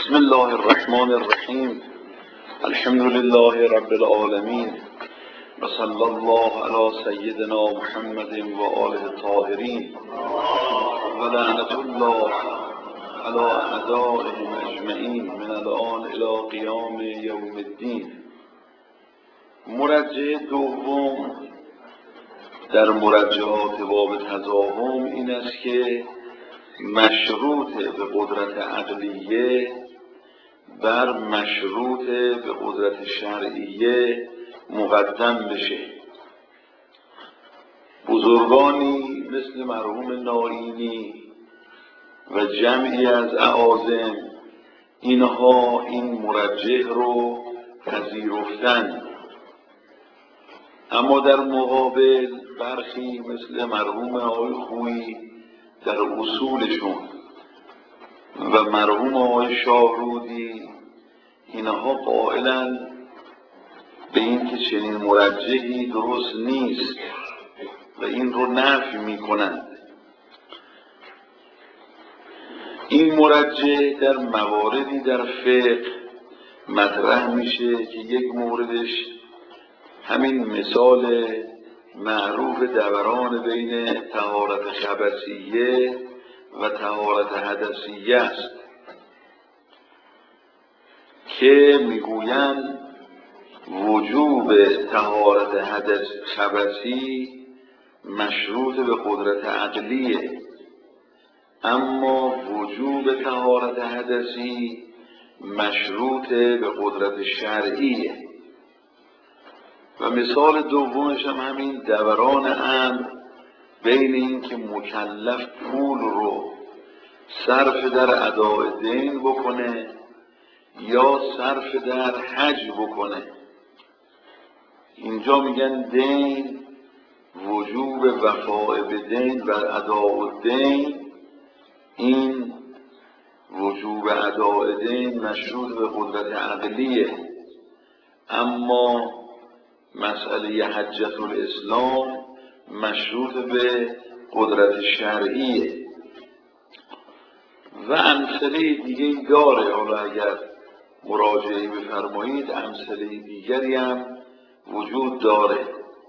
بسم الله الرحمن الرحیم. الحمد لله رب العالمین و صلی الله علی سیدنا محمد و آله الطاهرین و لعنت الله علی اعدائهم اجمعین من الآن الی قیام یوم الدین. مرجع دوم در مرجعات باب تضاهم این است که مشروط به قدرت عقلیه بر مشروط به قدرت شرعیه مقدم بشه. بزرگانی مثل مرحوم نائینی و جمعی از اعاظم اینها این مرجح رو پذیرفتند، اما در مقابل برخی مثل مرحوم آقای خویی در اصولشون و مرحوم آقای شاهرودی اینها قائلن به این که چنین مرجحی درست نیست و این رو نفی میکنند. این مرجح در مواردی در فقه مطرح میشه که یک موردش همین مثال معروف دوران بین طهارت خبثیه و طهارت حدثیه است که میگویند وجوب طهارت حدث خبثی مشروط به قدرت عقلیه، اما وجوب طهارت حدثی مشروط به قدرت شرعیه. و مثال دومش هم همین دوران امر بین این که مکلف پول رو صرف در اداء دین بکنه یا صرف در حج بکنه. اینجا میگن دین وجوب وفاء به دین و اداء دین، این وجوب اداء دین مشروط به قدرت عقلیه، اما مسئله حجة الاسلام مشروط به قدرت شرعیه. و امثله دیگه داره، حالا اگر مراجعه بفرمایید امثله دیگری هم وجود داره.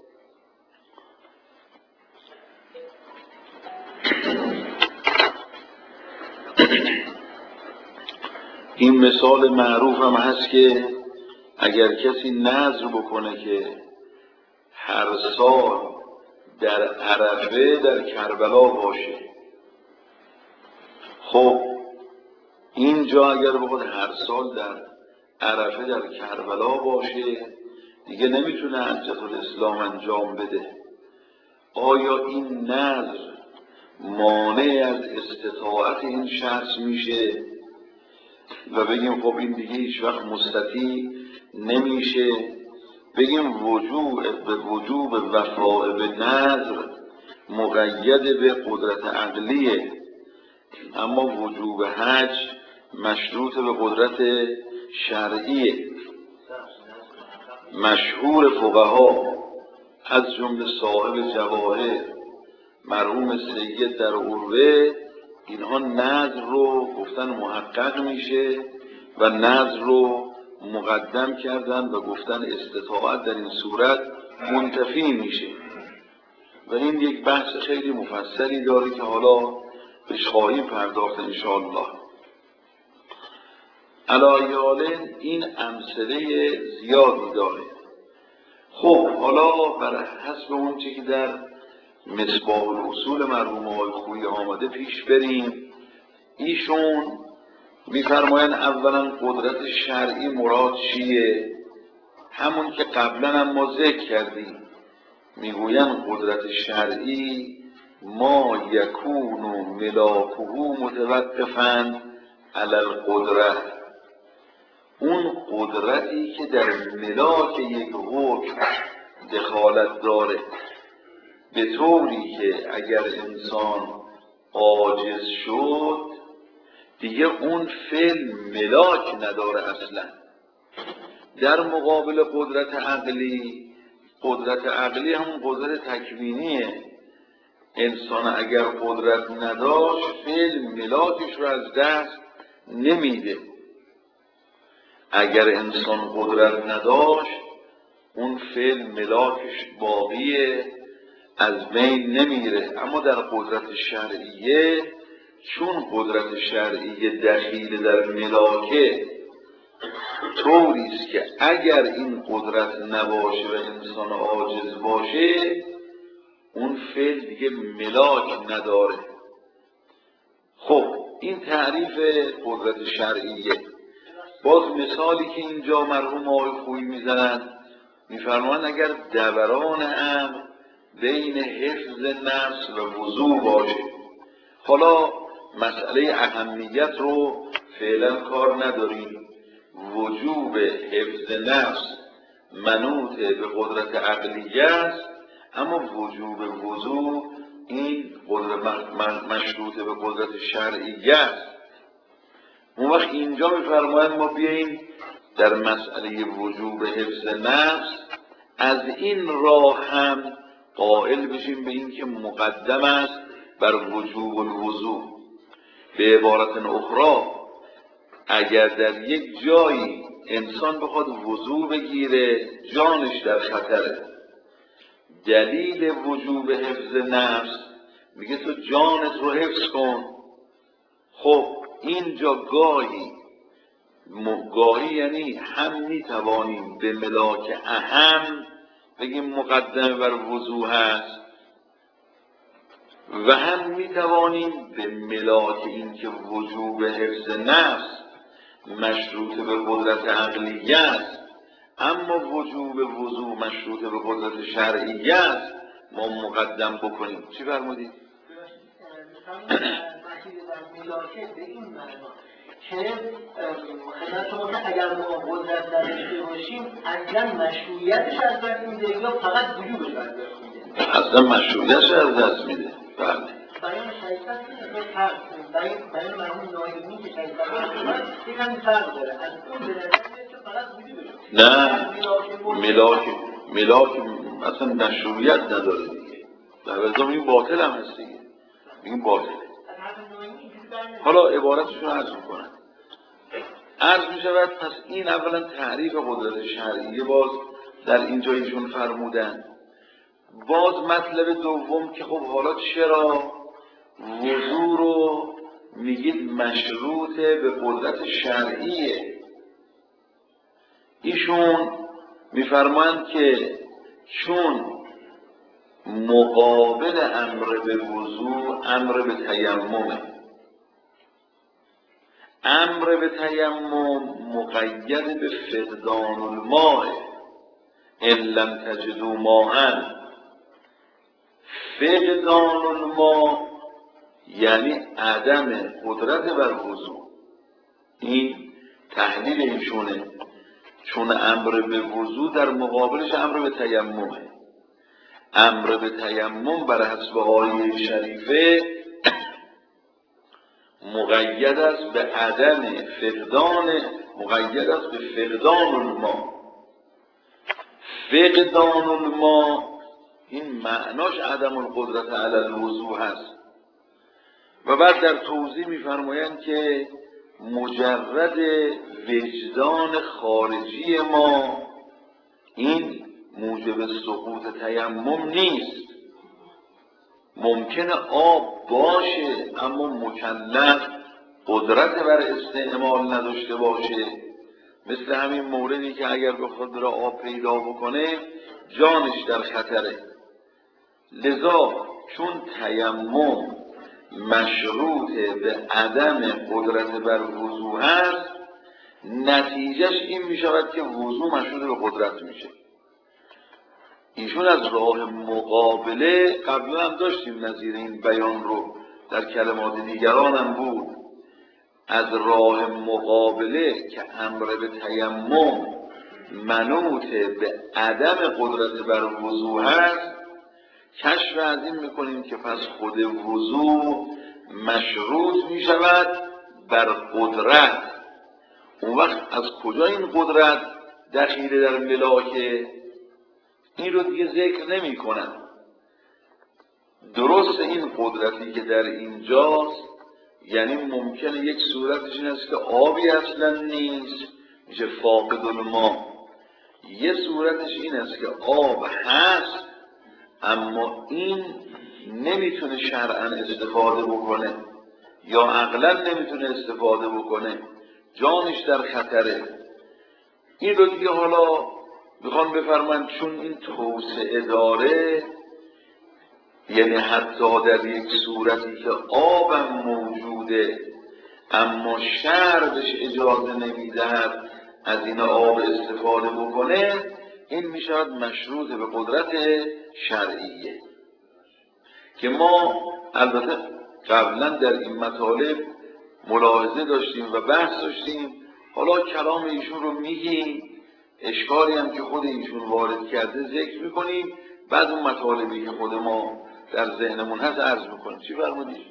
این مثال معروف هم هست که اگر کسی نذر بکنه که هر سال در عرفه در کربلا باشه، خب اینجا اگر بخواد هر سال در عرفه در کربلا باشه دیگه نمیتونه حجة الاسلام انجام بده. آیا این نذر مانع از استطاعت این شخص میشه و بگیم خب این دیگه هیچ وقت مستطیع نمیشه؟ بگیم وجوب وفاء به نذر مقید به قدرت عقلیه، اما وجوب حج مشروط به قدرت شرعیه. مشهور فقها از جمله صاحب جواهر مرحوم سید در عروه اینها نذر رو گفتن محقق میشه و نذر رو مقدم کردن و گفتن استطاعت در این صورت منتفی میشه. و این یک بحث خیلی مفصلی داره که حالا بهش خواهیم پرداخت انشاءالله. علایالن این امثله زیادی داره. خب حالا بر حسب اون چی که در مصباح الاصول مرحوم آقای خویی آمده پیش بریم. ایشون میفرمایند اولا قدرت شرعی مراد چیه؟ همون که قبلا هم ما ذکر کردیم، میگویند قدرت شرعی ما یکون ملاکه متوقفاً علی القدره، اون قدرتی که در ملاک یک حکم دخالت داره، به طوری که اگر انسان عاجز شد دیگه اون فعل ملاک نداره اصلا. در مقابل قدرت عقلی، قدرت عقلی همون قدرت تکوینیه. انسان اگر قدرت نداشت فعل ملاکش رو از دست نمیده. اگر انسان قدرت نداشت اون فعل ملاکش باقیه، از بین نمیره. اما در قدرت شرعیه، چون قدرت شرعیه دخیل در ملاکه، طوری است که اگر این قدرت نباشه و انسان عاجز باشه، اون فعل دیگه ملاک نداره. خب این تعریف قدرت شرعیه. باز مثالی که اینجا مرحوم آقای خویی میزنن، میفرمایند اگر دوران امر بین حفظ نفس و وضوع باشه. حالا مسئله اهمیت رو فعلا کار نداریم. وجوب حفظ نفس منوط به قدرت عقلیه است، اما وجوب وضوع این قدرت مشروط به قدرت شرعیه است. اون وقت اینجا میفرمایند ما بیاییم در مسئله وجوب حفظ نفس از این راه هم قائل بشیم به این که مقدم است بر وجوب الوضوع. به عبارت اخرى، اگر در یک جایی انسان بخواد وضوع بگیره، جانش در خطره، دلیل وجوب حفظ نفس میگه تو جانت رو حفظ کن. خب اینجا گاهی یعنی هم میتوانیم به ملاک اهم بگیم مقدمه بر وضوع هست، و هم میتوانیم به ملاک این که وجوب حفظ نفس مشروط به قدرت عقلیه است، اما وجوب وضوع مشروط به قدرت شرعیه است، ما مقدم بکنیم. چی فرمودید؟ ملاکه به این معنا که اگر ما قدرت نداشته باشیم اصلا مشروعیتش از دست میده یا فقط وجوبش از دست میده؟ اصلا مشروعیتش از دست میده. بله. بیان شریعت بیان مرحوم نایمی که شریعت یکم فرق داره. از اون به نظر میاد که فقط وجوبش نه، ملاک اصلا مشروعیت نداره دیگه. در ازا این باطل هم هست دیگه. این باطله. حالا عبارتشون رو عرض میکنم. عرض میشود پس این اولا تعریف قدرت شرعیه باز در اینجا ایشون فرمودن. باز مطلب دوم که خب حالا چرا وضوع رو میگید مشروط به قدرت شرعیه؟ ایشون میفرمایند که چون مقابل امر به وضوع امر به تیممه. امر به تیمم مقید به فقدان الماء ان لم تجدوا ماء. فقدان الماء یعنی عدم قدرت بر وضوع. این تحلیل ایشونه، چون امر به وضوع در مقابلش امر به تیممه. امر به تیمم بر حسب آیه شریفه مقید است به عدم فقدان، مقید است به فقدان الماء. فقدان الماء این معناش عدم القدرت علی الوضوء هست. و بعد در توضیح میفرمایند که مجرد وجدان خارجی ما این موجب سقوط تیمم نیست. ممکنه آب باشه اما مکلف قدرت بر استعمال نداشته باشه، مثل همین موردی که اگر بخواد بره آب پیدا بکنه جانش در خطره. لذا چون تیمم مشروط به عدم قدرت بر وضوء هست، نتیجهش این می شود که وضوء مشروط به قدرت میشه. ایشون از راه مقابله قبلا هم داشتیم نظیر این بیان رو، در کلمات دیگران هم بود. از راه مقابله که امر به تیمم منوط به عدم قدرت بر وضوء هست، کشف از این میکنیم که پس خود وضوء مشروط میشود بر قدرت. اون وقت از کجا این قدرت دخیل در ملاکه؟ این رو دیگه ذکر نمی کنن. درست این قدرتی که در اینجاست، یعنی ممکنه یک صورتش این است که آبی اصلا نیست، میشه فاقد الماء. یه صورتش این است که آب هست اما این نمیتونه شرعاً استفاده بکنه یا عقلاً نمیتونه استفاده بکنه، جانش در خطره. این رو دیگه حالا میخوان بفرمایند چون این توسعه داره، یعنی حتی در یک صورتی که آبم موجوده اما شرع بهش اجازه نمیدهد از این آب استفاده بکنه، این میشود مشروط به قدرت شرعیه که ما البته قبلا در این مطالب ملاحظه داشتیم و بحث داشتیم. حالا کلام ایشون رو میگیم، اشکالی هم که خود ایشون وارد کرده ذکر میکنیم، بعد اون مطالبی که خود ما در ذهنمون هست عرض میکنیم. چی فرمودید؟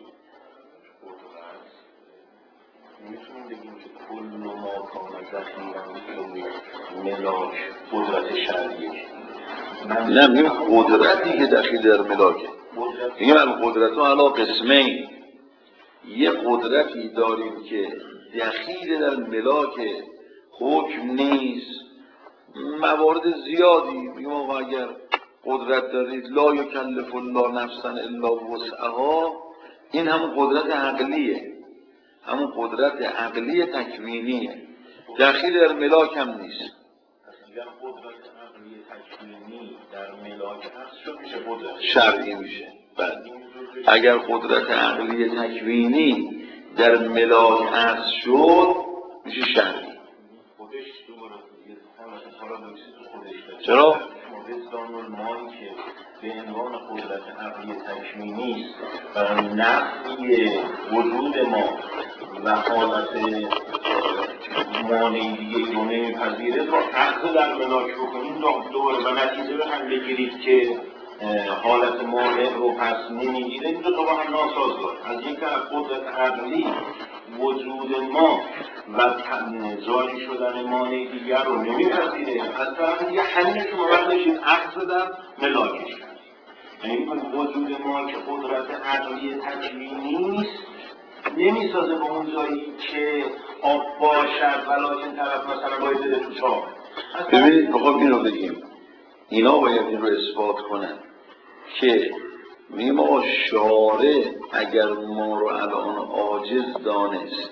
میتونیم بگیم که کل ما کان ذخیرا ملاک قدرت شرعیه. نه میگیم قدرتی که دخیل در ملاکه. میگیم القدرت ها علا قسمین، یه قدرتی داریم که دخیل در ملاک حکم نیست، موارد زیادی میگیم آقا اگر قدرت دارید لا یکلف الله نفسا الا وسعها، این همون قدرت عقلیه، همون قدرت عقلی تکوینیه، دخیل در ملاک هم نیست. اگر قدرت عقلی تکوینی در ملاک هست شد میشه قدرت شرعی میشه. بله اگر قدرت عقلی تکوینی در ملاک هست شد میشه شرعی. خودش دوباره یه حالت پارادوکسی تو خودش داره. چرا؟ وجدان المایی که به عنوان قدرت عقلی تکوینی است برای نفی وجود ما و حالت مانعی دیگه ای رو نمیپذیره، با عقل در ملاک بکنیم دوباره و نتیجه رو هم بگیرید که حالت مانع رو پس نمیگیره. این دو تا با هم ناسازگار. از یک طرف قدرت عقلی وجود ما و جاری شدن مانع دیگر رو نمیپذیره، از طرف دیگه همین شما برداشتید عقل در ملاکش کرد. یعنی وجود ما که قدرت عقلی تکوینی نیست نمیسازه به اون جایی که آب باشد ولیکن طرف مثلا باید بده تو چاه. ببینید بخوام این رو بگیم، اینا باید این رو اثبات کنن که میگیم آقا شارع اگر ما رو الان عاجز دانست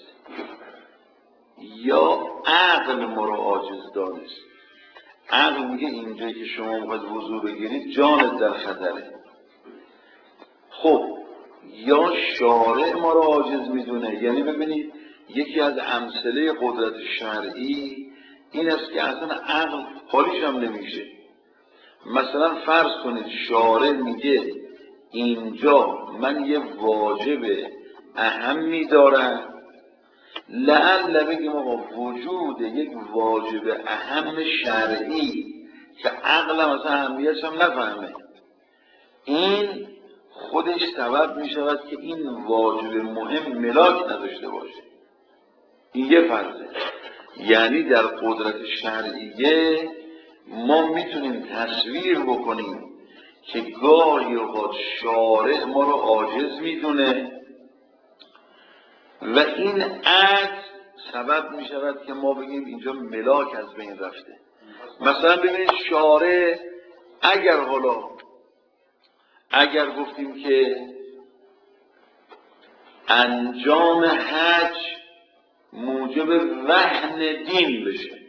یا عقل ما رو عاجز دانست، عقل میگه اینجایی که شما باید وضو بگیرید جانت در خطره، خب یا شارع ما رو عاجز میدونه. یعنی ببینید یکی از امثله قدرت شرعی این است که اصلا عقل حالیش هم نمیشه. مثلا فرض کنید شارع میگه اینجا من یه واجب اهمی دارم، لعل بگیم آقا وجود یک واجب اهم شرعی که عقل هم اصلا اهمیتش هم نفهمه، این خودش سبب می شود که این واجب مهم ملاک نداشته باشه. این یه فرضه. یعنی در قدرت شرعیه ما میتونیم تصویر بکنیم که گاهی اوقات شارع ما رو عاجز میدونه و این عجز سبب می شود که ما بگیم اینجا ملاک از بین رفته. مثلا ببینید شارع اگر گفتیم که انجام حج موجب وهن دین بشه،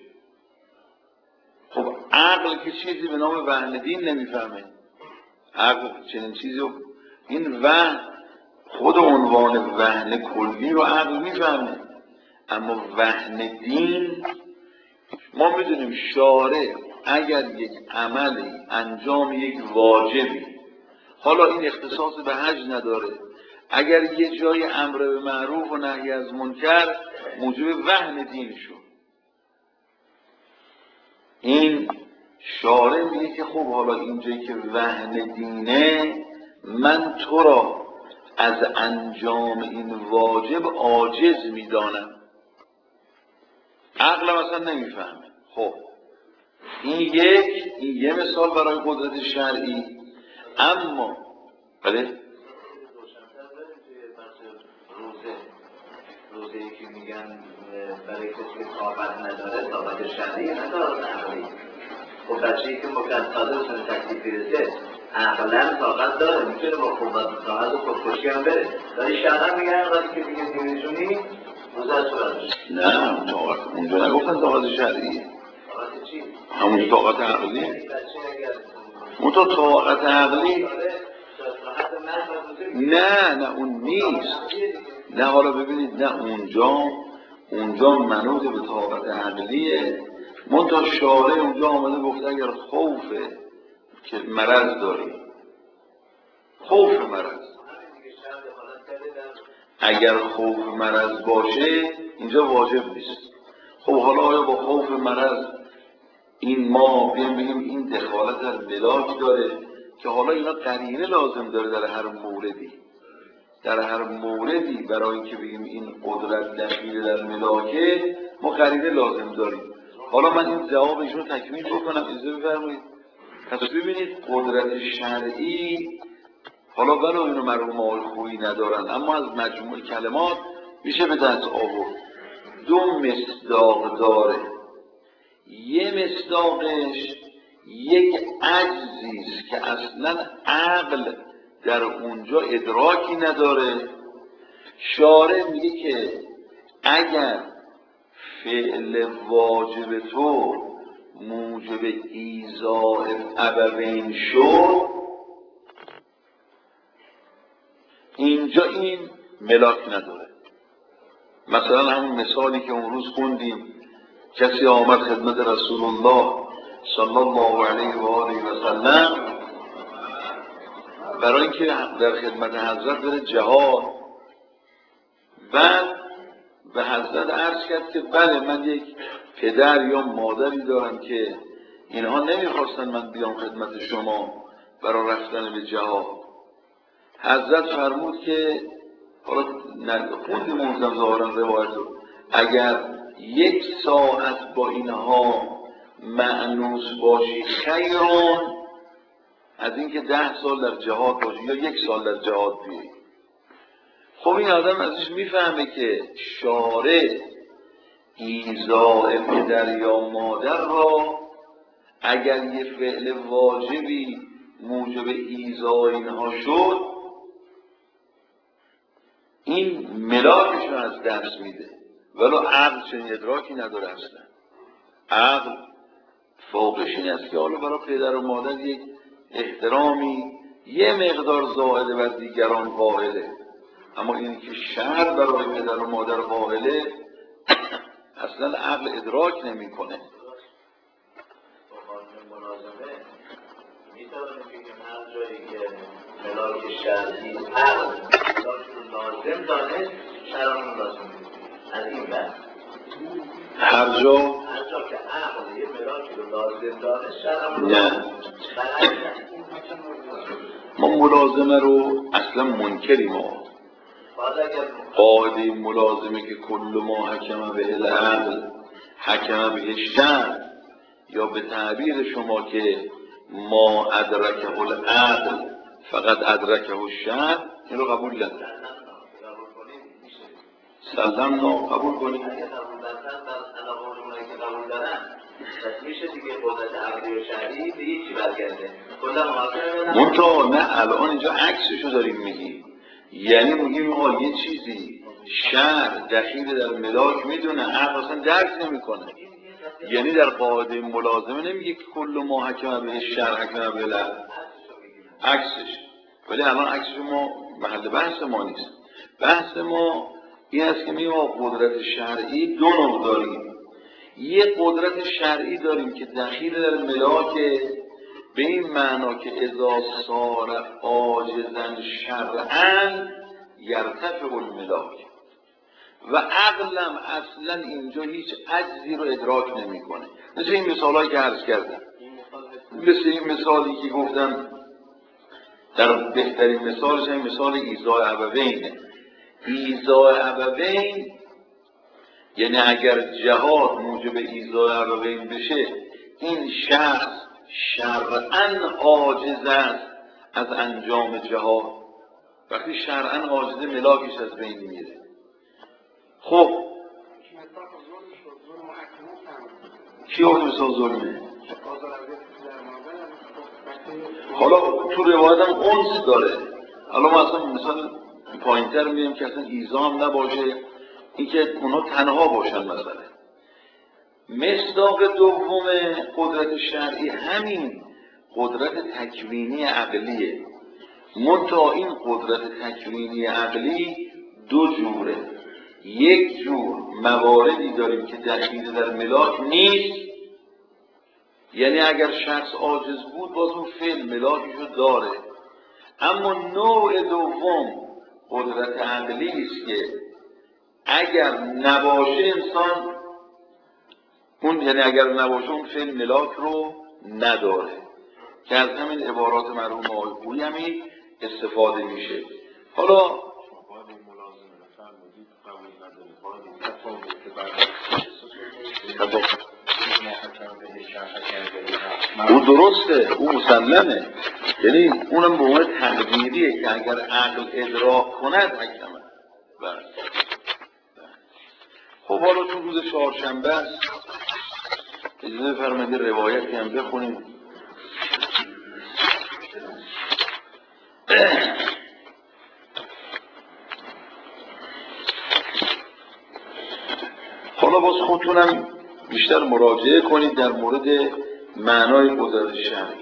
خب عقل که چیزی به نام وهن دین نمیفهمه، عقل چنین چیزی رو، این وهن خود عنوان وهن کلی رو عقل میفهمه، اما وهن دین ما میدونیم شارع اگر یک عملی انجام یک واجبی، حالا این اختصاص به حج نداره، اگر یه جای امر به معروف و نهی از منکر موجب وهن دین شد، این شارع میگه که خب حالا اینجایی که وهن دینه من تو را از انجام این واجب عاجز میدانم، عقل اصلا نمیفهمه. خب این یه مثال برای قدرت شرعی. اما بله روزه که میگن برای کسی که طاقت نداره طاقت شرعی نه طاقت عقلی. خب بچه‌ای که مکتسبه بتونه تکلیف برسه عقلا طاقت داره، میتونه با قوت طاقت و خودکشی هم بره. ولی شرعا میگن وقتی که دیگه نمیتونی روزه صورتش. نه طاقت اونجا نگفتن طاقت شرعیه. طاقت چی؟ همون طاقت عقلی. اون تو طاقت عقلی نه اون نیست. نه حالا ببینید نه اونجا منوط به طاقت عقلیه. منتها شارع اونجا آمده گفته اگر خوفه که مرض داری، خوف مرض، اگر خوف مرض باشه اینجا واجب نیست. خب حالا آیا با خوف مرض این ما بیایم بگیم این دخالت در ملاک داره که حالا اینا قرینه لازم داره در هر موردی برای اینکه بگیم این قدرت دخیل در ملاکه ما قرینه لازم داریم. حالا من این جواب ایشون تکمیل بکنم، اجازه بفرمایید. پس ببینید قدرت شرعی حالا ولو اینو مرحوم آقای خویی ندارن اما از مجموع کلمات میشه به دست آورد. دو مصداق داره. یه مصداقش یک عجزی است که اصلا عقل در اونجا ادراکی نداره. شارع میگه که اگر فعل واجب تو موجب ایذاء ابوین شد اینجا این ملاک نداره. مثلا همون مثالی که اون روز خوندیم، کسی آمد خدمت رسول الله صلی الله علیه و آله و سلم برای اینکه در خدمت حضرت بره جهاد، بعد به حضرت عرض کرد که بله من یک پدر یا مادری دارم که اینها نمیخواستن من بیام خدمت شما برای رفتن به جهاد. حضرت فرمود که حالا خوندیم اونزم ظاهرا روایت رو، اگر یک ساعت با اینها مأنوس باشی خیرون از اینکه 10 سال در جهاد باشی یا 1 سال در جهاد بیایی. خب این آدم ازش میفهمه که شارع ایذاء پدر یا مادر را اگر یه فعل واجبی موجب ایذاء اینها شد این ملاکش رو از دست میده، ولو عقل چنین ادراکی نداره. اصلا عقل فوقش این است که حالا برای پدر و مادر یک احترامی یه مقدار زائده بر دیگران قائله، اما این که شرع برای پدر و مادر قائله اصلا عقل ادراک نمی کنه. میتونیم بگیم هر جایی که ملاک شرعی عقل ملاک رو لازم دانست شرعا لازم از این بحث هر جا که عقل یه ملاک رو لازم دانست شرعا نه. ما ملازمه رو اصلا منکریم. ما قاعده ملازمه که کل ما حکم به العقل حکم به الشرع، یا به تعبیر شما که ما ادرکه العقل فقط ادرکه الشرع، این رو قبول نداریم. سلام قبول کنیم. میشه دیگه قدرت عقلی و شرعی به یکی برگرده. منطقه نه الان اینجا عکسشو داریم میگی، یعنی میگیم آقا یه چیزی شرع دخیل در ملاک میدونه عقل اصلا درک نمیکنه. یعنی در قاعده ملازمه نمیگه که کل ما حکم به الشرع حکم به العقل، عکسش. ولی الان عکسش ما محل بحث ما نیست. بحث ما این است که میگیم قدرت شرعی دو نوع داریم. یه قدرت شرعی داریم که دخیل در ملاک، به این معنا که اذا صار عاجزا شرعا یرتفع الملاک، و عقلم اصلا اینجا هیچ عجزی رو ادراک نمیکنه. مثل این مثالایی که عرض کردم، مثل این مثالی که گفتم در بهترین مثالش این مثال ایذاء ابوینه. ایذاء ابوین یعنی اگر جهاد موجب ایذاء ابوین بشه این شخص شرعاً عاجز است از انجام جهاد. وقتی شرعاً عاجز ملاکش از بین میره. خب کی آورده مثال ظلمه؟ حالا تو روایت هم اونس داره. حالا ما اصلا مثال پایین‌تر میگیم که اصلا ایذا هم نباشه، اینکه اونا تنها باشن. مثلا مصداق دوم قدرت شرعی همین قدرت تکوینی عقلیه. منتها این قدرت تکوینی عقلی دو جوره. یک جور مواردی داریم که دخیل در ملاک نیست، یعنی اگر شخص عاجز بود باز اون فعل ملاکشو داره. اما نوع دوم قدرت عقلی است که اگر نباشه انسان اون، یعنی اگر نباشه اون فعل ملاک رو نداره، که از همین عبارات مرحوم آقای خویی همین استفاده میشه. حالا او درسته، او مسلمه، یعنی اونم به عنوان تقدیریه که اگر عقل ادراک کند حکمه. خب حالا چون روز چهارشنبه است اجازه فرمایید روایتی هم بخونیم. حالا باز خودتونم بیشتر مراجعه کنید در مورد معنای قدرت شرعی.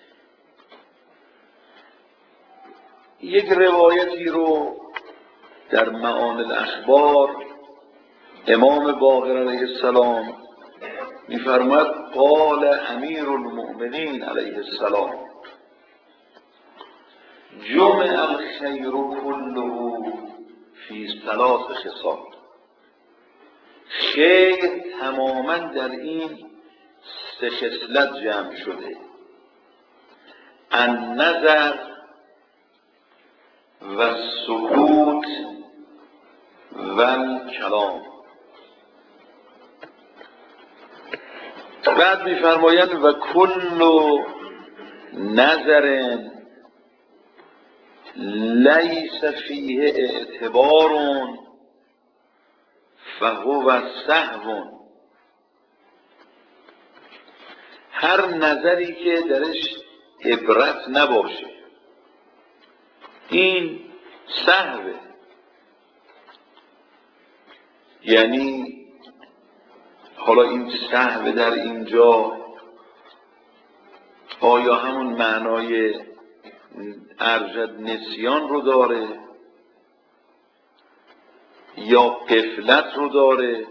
یک روایتی رو در معانی الاخبار امام باقر علیه السلام می‌فرماید قال امیر المؤمنین علیه السلام جمع الخیر كله فی ثلاث خصال. خیر تماما در این سه خصلت جمع شده: النظر و السکوت و الکلام. بعد می‌فرمایند و کل نظر لیس فیه اعتبار فهو سهو. هر نظری که درش عبرت نباشه این سهوه. یعنی حالا این سهو در اینجا آیا همون معنای ارجد نسیان رو داره یا غفلت رو داره؟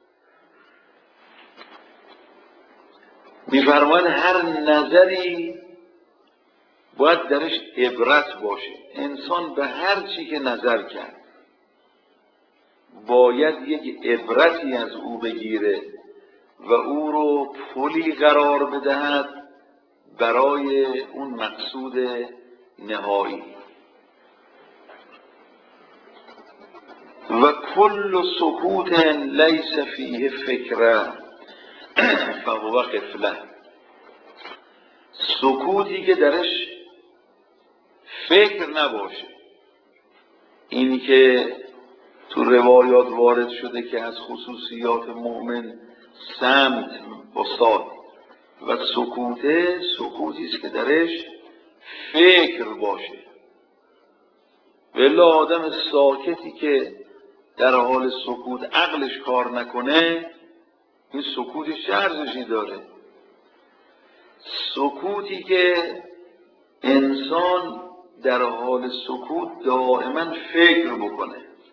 می‌فرماید هر نظری باید درش عبرت باشه. انسان به هر چی که نظر کرد باید یک عبرتی از او بگیره و او رو پلی قرار بدهد برای اون مقصود نهایی. و کل سکوت لیس فیه فکره فهو غفله. سکوتی که درش فکر نباشه، این که تو روایات وارد شده که از خصوصیات مؤمن صمت استاد و سکوتی است که درش فکر باشه. ولی آدم ساکتی که در حال سکوت عقلش کار نکنه این سکوتش چه ارزشی داره؟ سکوتی که انسان در حال سکوت دائما فکر بکنه.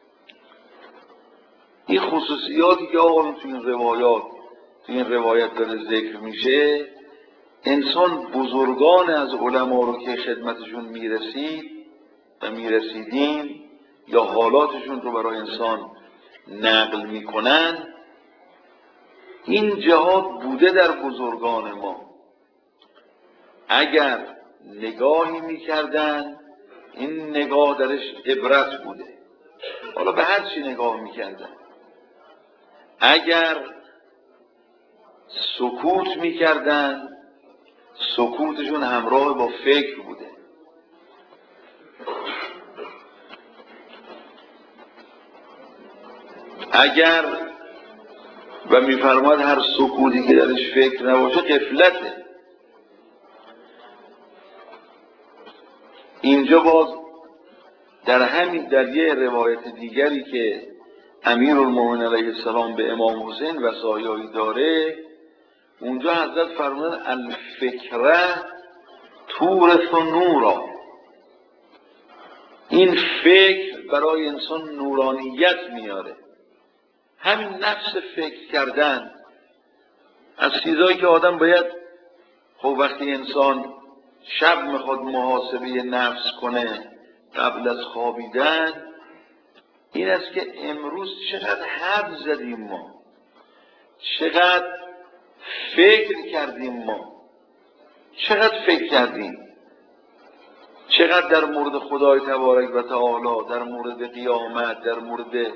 این خصوصیاتی که آقا تو این روایت داره ذکر میشه، انسان بزرگان از علما رو که خدمتشون میرسید و میرسیدیم یا حالاتشون رو برای انسان نقل میکنن، این جهات بوده در بزرگان ما. اگر نگاهی میکردن این نگاه درش عبرت بوده، حالا به هر چی نگاه میکردن. اگر سکوت میکردن سکوتشون همراه با فکر بوده. اگر و میفرماد هر سکوتی که درش فکر نباشه غفلته. اینجا باز در یه روایت دیگری که امیرالمومنین علیه السلام به امام حسین وصایایی داره، اونجا حضرت فرمودن الفکره تورث نورا، این فکر برای انسان نورانیت میاره. همین نفس فکر کردن از چیزایی که آدم باید، خب وقتی انسان شب میخواد محاسبه نفس کنه قبل از خوابیدن، این است که امروز چقدر حرف زدیم ما، چقدر فکر کردیم ما، چقدر فکر کردیم، چقدر در مورد خدای تبارک و تعالی، در مورد قیامت، در مورد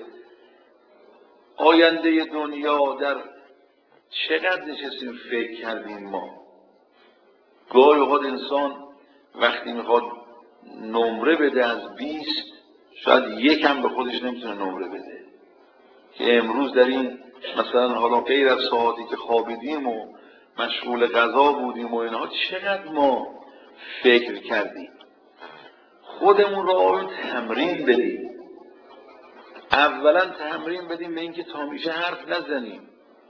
آینده دنیا، در چقدر نشستیم فکر کردیم ما. گاهی اوقات انسان وقتی میخواد نمره بده از 20، شاید یکم به خودش نمیتونه نمره بده که امروز در این مثلا حالا غیر از ساعتی که خوابیدیم و مشغول غذا بودیم و اینها چقدر ما فکر کردیم. خودمون رو تمرین بدیم. اولا تمرین بدیم به اینکه تا میشه حرف نزنیم.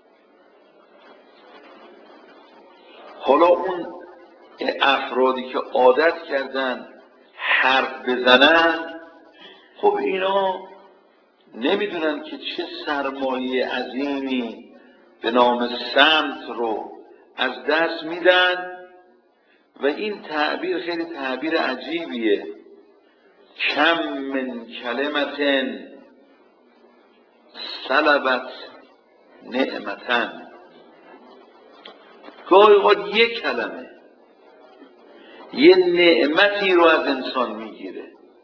حالا اون افرادی که عادت کردن حرف بزنن، خب اینا نمیدونن که چه سرمایه عظیمی به نام صمت رو از دست میدن. و این تعبیر خیلی تعبیر عجیبیه، کم من کلمت سلبت نعمتن. گاهی اوقات یک کلمه یه نعمتی رو از انسان میگیره.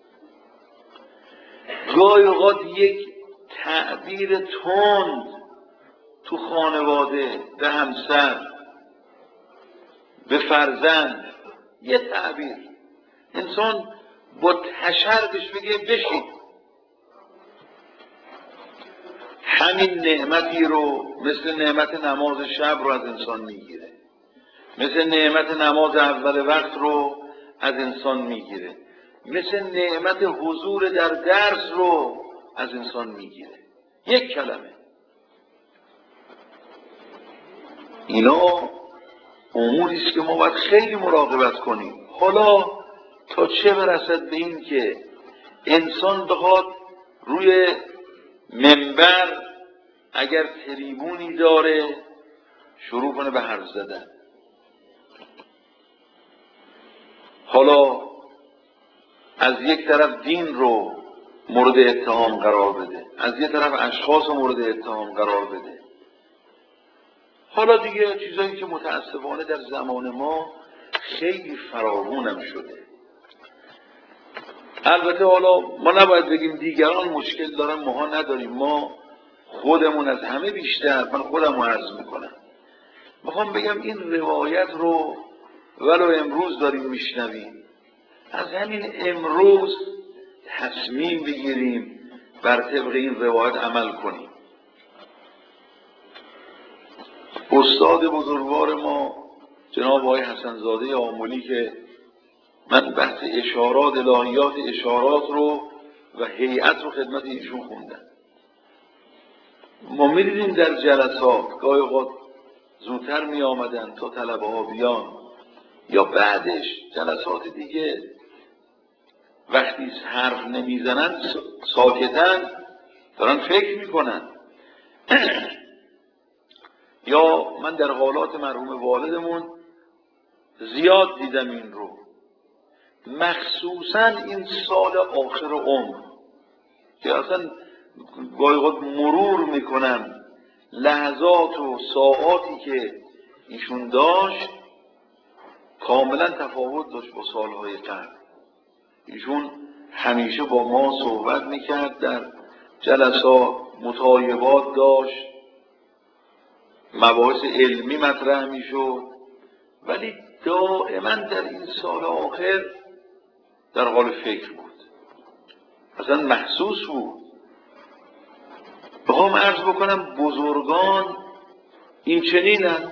گاهی اوقات یک تعبیر تند تو خانواده، به همسر، به فرزند، یه تعبیر انسان با تشر بهش بگه بشین، همین نعمتی رو مثل نعمت نماز شب رو از انسان میگیره، مثل نعمت نماز اول وقت رو از انسان میگیره، مثل نعمت حضور در درس رو از انسان میگیره. یک کلمه. اینا اموری است که ما باید خیلی مراقبت کنیم. حالا تا چه برسد به این که انسان بخواد روی منبر اگر تریبونی داره شروع کنه به حرف زدن. حالا از یک طرف دین رو مورد اتهام قرار بده، از یک طرف اشخاص رو مورد اتهام قرار بده. حالا دیگه چیزایی که متاسفانه در زمان ما خیلی فراوونم شده. البته حالا ما نباید بگیم دیگران مشکل دارن ماها نداریم، ما خودمون از همه بیشتر. من خودم رو عرض میکنم، میخوام بگم این روایت رو ولو امروز داریم میشنویم، از همین امروز تصمیم بگیریم بر طبق این روایت عمل کنیم. استاد بزرگوار ما جناب آقای حسن‌زاده آملی که من بحث اشارات، الهیات اشارات رو و هیئت رو خدمت ایشون خوندم. ما می‌دیدیم در جلسات گاهی اوقات زودتر می آمدن تا طلبه ها بیان یا بعدش جلسات دیگه وقتی حرف نمیزنن ساکتن دارن فکر میکنن. یا من در حالات مرحوم والدمون زیاد دیدم این رو، مخصوصا این سال آخر عمر که اصلا گاهی اوقات مرور میکنم لحظات و ساعاتی که ایشون داشت کاملا تفاوت داشت با سالهای قبل. ایشون همیشه با ما صحبت میکرد، در جلسات مطالبات داشت، مباحث علمی مطرح میشد، ولی دائما در این سال آخر در حال فکر بود، اصلا محسوس بود. بخوام عرض بکنم بزرگان این چنینه.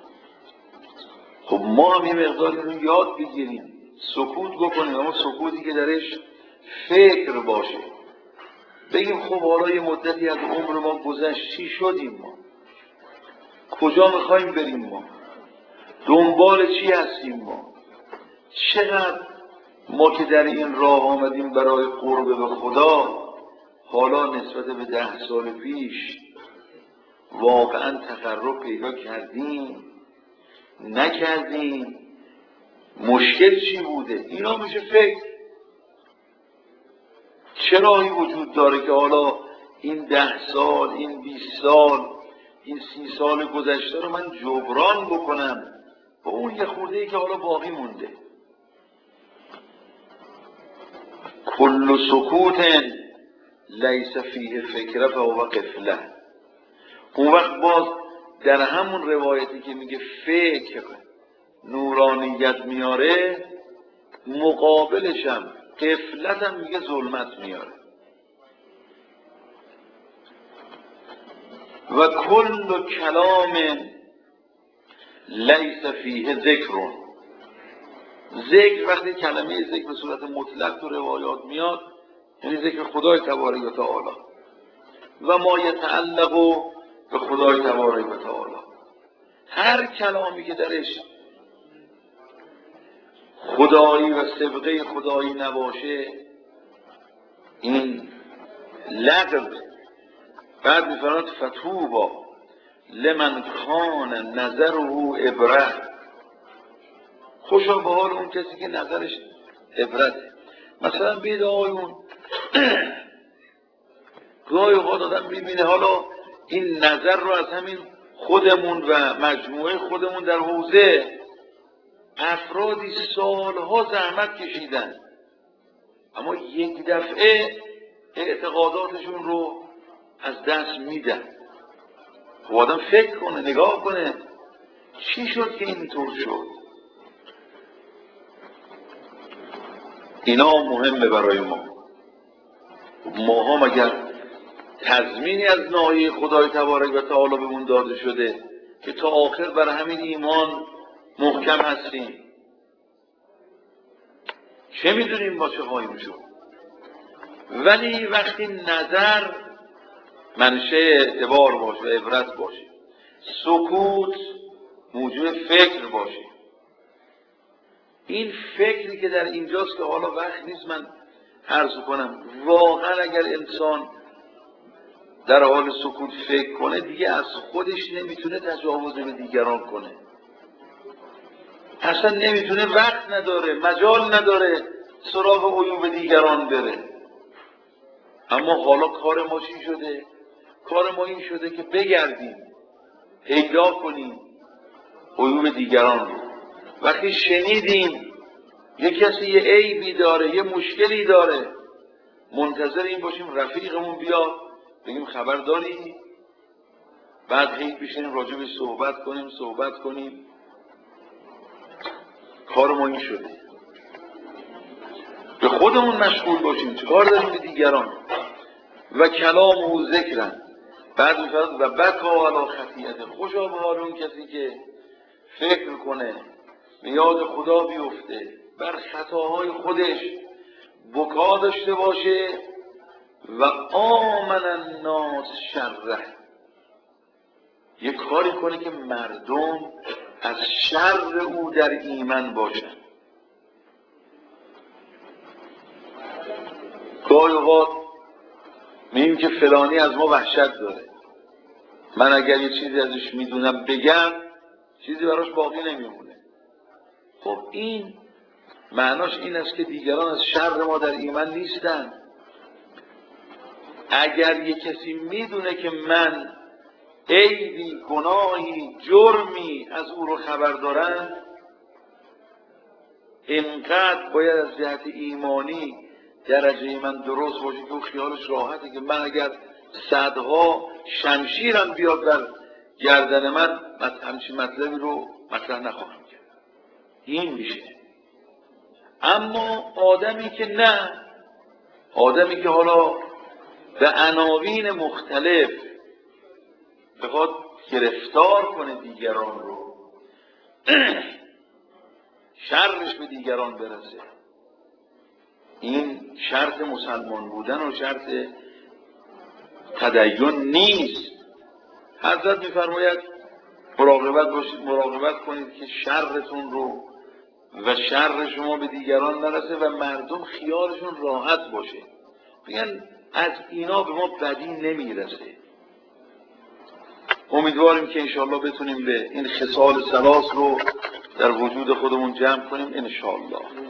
خب ما هم یه مقداری رو یاد بگیریم، سکوت بکنیم، اما سکوتی که درش فکر باشه. بگیم خب حالا یه مدتی از عمر ما گذشت، چی شدیم ما؟ کجا میخوایم بریم ما؟ دنبال چی هستیم ما؟ چقدر ما که در این راه آمدیم برای قرب به خدا، حالا نسبت به 10 سال پیش واقعا تقرب پیدا کردیم نکردیم؟ مشکل چی بوده؟ اینا میشه فکر. چه راهی وجود داره که حالا این 10 سال، این 20 سال، این 30 سال گذشته رو من جبران بکنم با اون یه خورده‌ای که حالا باقی مونده؟ کل سکوت لیس فیه فکره فهو غفله. اون وقت باز در همون روایتی که میگه فکر نورانیت میاره، مقابلشم غفلت هم میگه ظلمت میاره. و کل کلام لیس فیه ذکر. ذکر وقتی کلمه ذکر به صورت مطلق تو روایات میاد یعنی ذکر خدای تبارک و تعالی و ما یتعلق به خدای تبارک و تعالی. هر کلامی که درش خدایی و سبقه خدایی نباشه این لغو. بعد میفرماد فتوبا لمن کان نظره عبره. خوشا به حال اون کسی که نظرش عبرته. مثلا بید آقایون گاهی اوقات آدم میبینه حالا این نظر رو از همین خودمون و مجموعه خودمون در حوزه افرادی سالها زحمت کشیدن اما یک دفعه اعتقاداتشون رو از دست میدن. خب آدم فکر کنه، نگاه کنه چی شد که اینطور شد. اینا مهمه برای ما. ما هم اگر تضمینی از ناحیه خدای تبارک و تعالی بهمون داده شده که تا آخر بر همین ایمان محکم هستیم، چه میدونیم با چه خواهیم شد. ولی وقتی نظر منشأ اعتبار باشه و عبرت باشه، سکوت موجب فکر باشه، این فکری که در اینجاست که حالا وقت نیست من عرض کنم، واقعا اگر انسان در حال سکوت فکر کنه دیگه از خودش نمیتونه تجاوز به دیگران کنه، اصلا نمیتونه، وقت نداره، مجال نداره سراغ عیوب دیگران بره. اما حالا کار ما چی شده؟ کار ما این شده که بگردیم پیدا کنیم عیوب دیگران رو. وقتی شنیدیم یه کسی یه عیبی داره، یه مشکلی داره، منتظر این باشیم رفیقمون بیاد بگیم خبر داری؟ بعد هی بشینیم راجبش صحبت کنیم. کار ما این شده. به خودمون مشغول باشیم، چیکار داریم به دیگران. و کلام او ذکرن. بعد میفرد و بکا علی خطیئته. خوشا به حال اون کسی که فکر کنه، به یاد خدا بیفته، بر خطاهای خودش بکا داشته باشه. و آمن الناس شره. یه کاری کنه که مردم از شر او در ایمن باشن. گاهی اوقات میگیم که فلانی از ما وحشت داره، من اگر یه چیزی ازش میدونم بگم چیزی براش باقی نمیمونه. خب این معناش این است که دیگران از شر ما در ایمن نیستن. اگر یه کسی میدونه که من عیبی، گناهی، جرمی از او رو خبر دارم، اینقدر باید از جهت ایمانی درجه من درست باشه که او خیالش راحته که من اگر صدها شمشیرم بیاد در گردن من همچین مطلبی رو مطرح نخواهم کرد. این میشه. اما آدمی که نه، آدمی که حالا به عناوین مختلف بخواد گرفتار کنه دیگران رو، شرش به دیگران برسه. این شرط مسلمان بودن و شرط تدین نیست. حضرت میفرماید مراقبت باشید، مراقبت کنید که شرتون رو و شر شما به دیگران نرسه و مردم خیالشون راحت باشه، بگن از اینا به ما بدی نمیرسه. امیدواریم که انشاءالله بتونیم به این خصال ثلاث رو در وجود خودمون جمع کنیم انشاءالله.